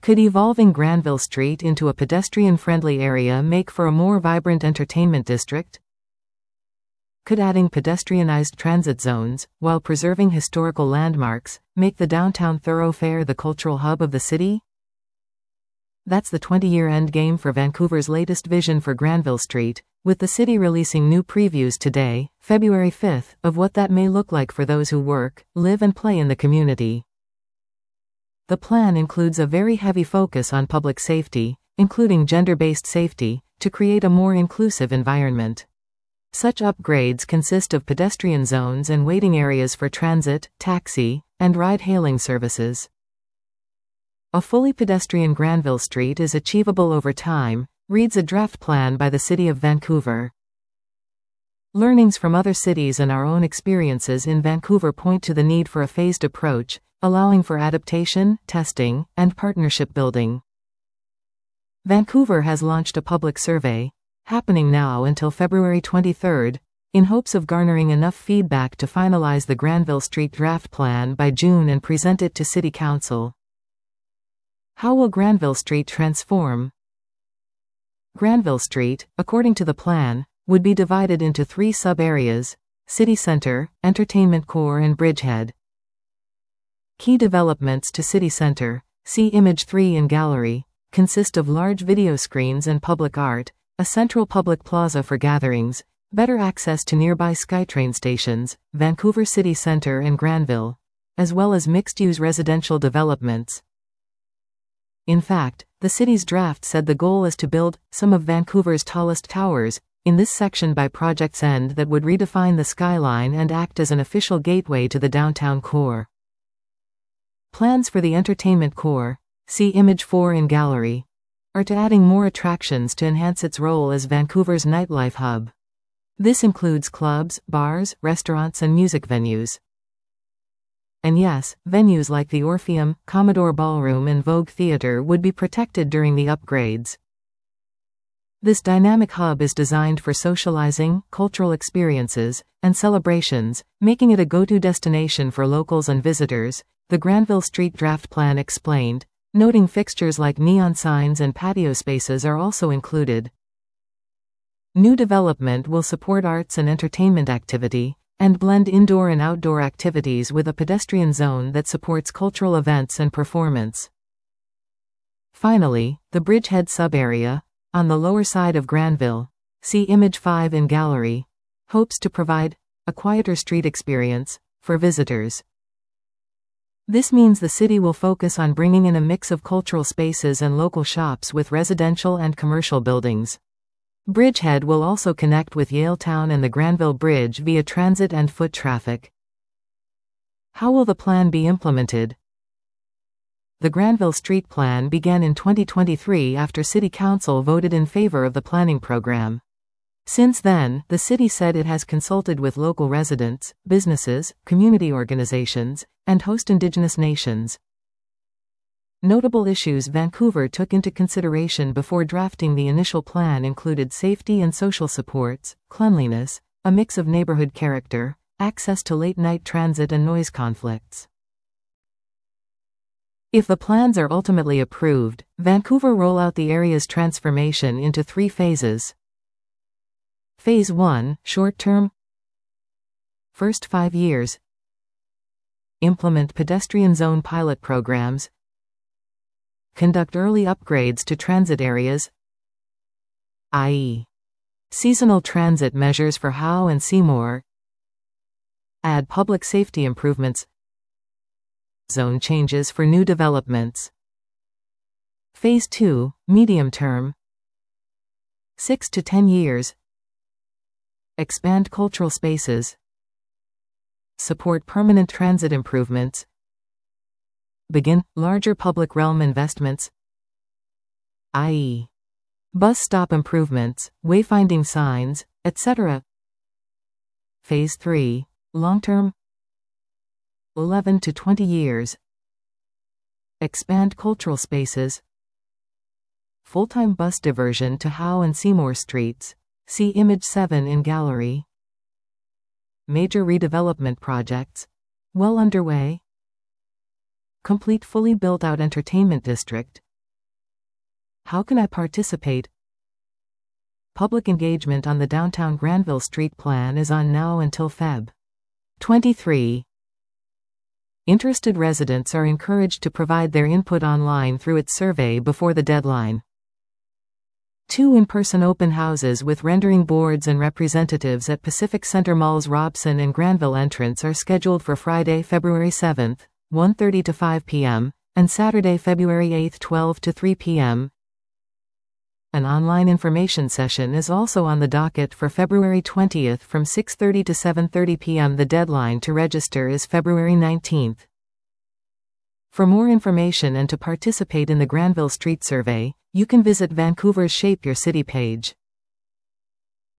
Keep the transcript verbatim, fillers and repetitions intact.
Could evolving Granville Street into a pedestrian-friendly area make for a more vibrant entertainment district? Could adding pedestrianized transit zones, while preserving historical landmarks, make the downtown thoroughfare the cultural hub of the city? That's the twenty-year endgame for Vancouver's latest vision for Granville Street, with the city releasing new previews today, February fifth, of what that may look like for those who work, live and play in the community. The plan includes a very heavy focus on public safety, including gender-based safety, to create a more inclusive environment. Such upgrades consist of pedestrian zones and waiting areas for transit, taxi, and ride-hailing services. A fully pedestrian Granville Street is achievable over time, reads a draft plan by the City of Vancouver. Learnings from other cities and our own experiences in Vancouver point to the need for a phased approach, allowing for adaptation, testing, and partnership building. Vancouver has launched a public survey, happening now until February twenty-third, in hopes of garnering enough feedback to finalize the Granville Street draft plan by June and present it to City Council. How will Granville Street transform? Granville Street, according to the plan, would be divided into three sub-areas: City Centre, Entertainment Core and Bridgehead. Key developments to City Centre, see Image three in Gallery, consist of large video screens and public art, a central public plaza for gatherings, better access to nearby SkyTrain stations, Vancouver City Centre and Granville, as well as mixed-use residential developments. In fact, the city's draft said the goal is to build some of Vancouver's tallest towers in this section by project's end that would redefine the skyline and act as an official gateway to the downtown core. Plans for the entertainment core, see Image four in Gallery, are to adding more attractions to enhance its role as Vancouver's nightlife hub. This includes clubs, bars, restaurants and music venues. And yes, venues like the Orpheum, Commodore Ballroom and Vogue Theatre would be protected during the upgrades. This dynamic hub is designed for socializing, cultural experiences, and celebrations, making it a go-to destination for locals and visitors, the Granville Street draft plan explained, noting fixtures like neon signs and patio spaces are also included. New development will support arts and entertainment activity, and blend indoor and outdoor activities with a pedestrian zone that supports cultural events and performance. Finally, the Bridgehead sub-area, on the lower side of Granville, see Image five in Gallery, hopes to provide a quieter street experience for visitors. This means the city will focus on bringing in a mix of cultural spaces and local shops with residential and commercial buildings. Bridgehead will also connect with Yaletown and the Granville Bridge via transit and foot traffic. How will the plan be implemented? The Granville Street Plan began in twenty twenty-three after City Council voted in favor of the planning program. Since then, the city said it has consulted with local residents, businesses, community organizations, and host Indigenous nations. Notable issues Vancouver took into consideration before drafting the initial plan included safety and social supports, cleanliness, a mix of neighborhood character, access to late-night transit and noise conflicts. If the plans are ultimately approved, Vancouver roll out the area's transformation into three phases. Phase one, short-term. First five years. Implement pedestrian zone pilot programs. Conduct early upgrades to transit areas, that is, seasonal transit measures for Howe and Seymour. Add public safety improvements. Zone changes for new developments. Phase two, medium term. six to ten years. Expand cultural spaces. Support permanent transit improvements. Begin larger public realm investments, that is, bus stop improvements, wayfinding signs, et cetera. Phase three, long-term. eleven to twenty years. Expand cultural spaces. Full-time bus diversion to Howe and Seymour Streets, see Image seven in Gallery. Major redevelopment projects, well underway. Complete fully built-out entertainment district, How can I participate? Public engagement on the downtown Granville Street plan is on now until February twenty-third. Interested residents are encouraged to provide their input online through its survey before the deadline. Two in-person open houses with rendering boards and representatives at Pacific Center Mall's Robson and Granville entrance are scheduled for Friday, February seventh, one thirty to five p m, and Saturday, February eighth, twelve to three p m An online information session is also on the docket for February twentieth from six thirty to seven thirty p m The deadline to register is February nineteenth. For more information and to participate in the Granville Street Survey, you can visit Vancouver's Shape Your City page.